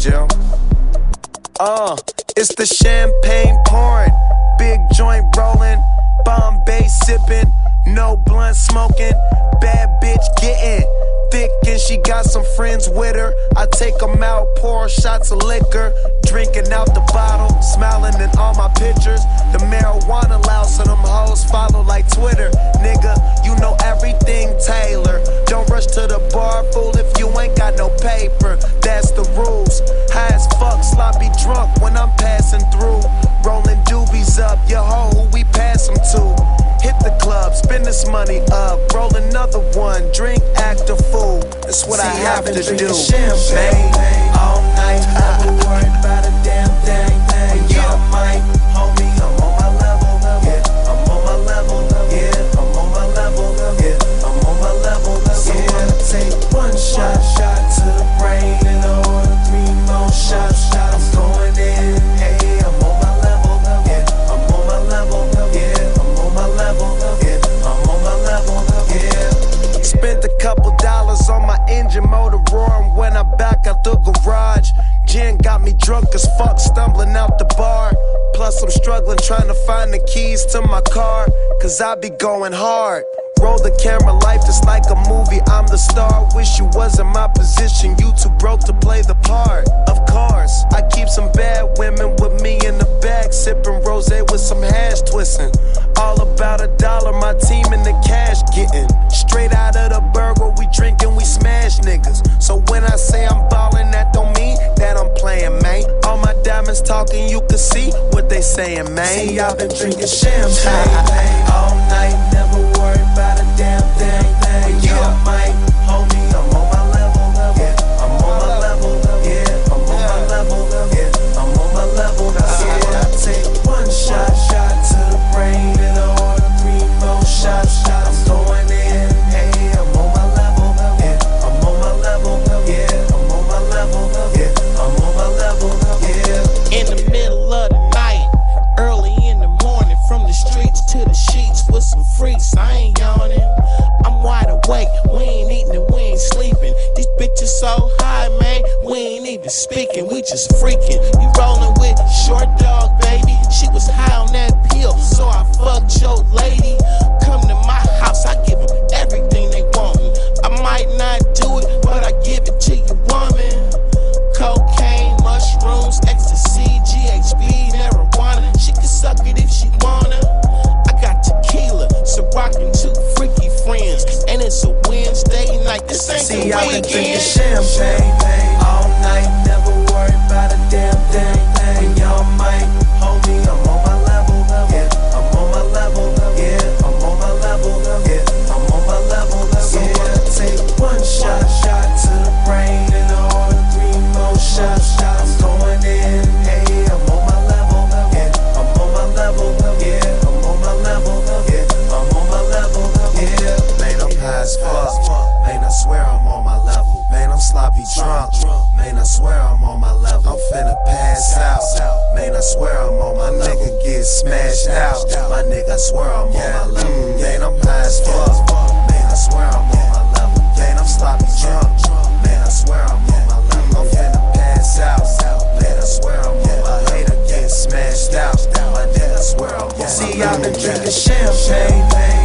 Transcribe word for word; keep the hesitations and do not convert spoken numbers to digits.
Jim. Uh, it's the champagne pouring, big joint rolling, Bombay sipping, no blunt smoking, bad bitch getting thick and she got some friends with her. I take them out, pour shots of liquor, drinking out the bottle, smiling in all my pictures. The marijuana loud, so them hoes follow like Twitter. Nigga, you know everything Taylor. Don't rush to the bar, fool, if you ain't got no paper. That's the rules. High as fuck, sloppy drunk when I'm passing through. Rolling doobies up, your hoe who we pass them to. Hit the club, spend this money up, roll another one, drink, act a fool. That's what See, I have to do. Champagne all night, never worry about a damn thing. Yeah, I might, homie, I'm on my level. Yeah, I'm on my level. Yeah, I'm on my level. Yeah, I'm on my level. So I'ma take one shot, shot to the brain, and order three more shots. I'm going in. Hey, I'm on my level. Yeah, I'm on my level. Yeah, I'm on my level. Yeah, I'm on my level. Yeah. Spent a couple dollars on my engine motor roaring when I back out the garage. Gin got me drunk as fuck, stumbling out the bar. Plus I'm struggling trying to find the keys to my car, cause I be going hard. Roll the camera, life is like a movie, I'm the star. Wish you was in my position, you too broke to play the part. Of course, I keep some bad women with me in the bag, sipping rosé with some hash twisting. All about a dollar, my team in the cash getting. Straight out of the burger, we drinking, we smash niggas. So when I say I'm ballin', that don't mean that I'm playing, man. All my diamonds talking, you can see what they saying, man. See, I've been drinking champagne all night, never worry about a damn thing. Yeah, I might, homie, I'm on my level. Yeah, I'm on my level. Yeah, I'm on my level. Yeah, I'm on my level. So I take one shot, shot to the brain, and order three more shots. I'm going in. Hey, I'm on my level. Yeah, I'm on my level. Yeah, I'm on my level. Yeah, I'm on my level. Yeah. In the middle of the night, early in the morning, from the streets to the sheets with some freaks. I ain't yawning. I'm wide awake. We ain't eating and we ain't sleeping. These bitches so high, man. We ain't even speaking. We just freaking. You rolling with Short Dog, baby. She was high on that pill, so I fucked your lady. Come to my house, I give them everything they want. I might not do it, but I give it to you, woman. Cocaine, mushrooms, ecstasy, G H B, marijuana. She can suck it if she wanna. I got tequila, so rockin' two freaky friends, and it's a Wednesday night. This ain't See, the I've been drinking weekend. champagne all night, never worry about a damn thing. Y'all might, homie, I'm on my level. Yeah, I'm on my level. Yeah, I'm on my level. Yeah, I'm on my level. So I take one shot, shot to the brain, and order three more shots. I'm going in. Hey, I'm on my level. Yeah, I'm on my level. Yeah, I'm on my level. Yeah, I'm on my level. Yeah, man, I'm high as fuck. Man, I swear I'm on my level. Man, I'm sloppy drunk. Man, I swear I'm on my level. I'm finna pass out. Man, I swear I'm on my nigga get smashed out. My nigga, I swear I'm on my level. Man, I'm high as fuck. Man, I swear I'm on my level. Man, I'm sloppy drunk. Man, I swear I'm on my level. I'm finna pass out. Man, I swear I'm on my hater get smashed out. My nigga, I swear I'm on my level. See, I've been drinking champagne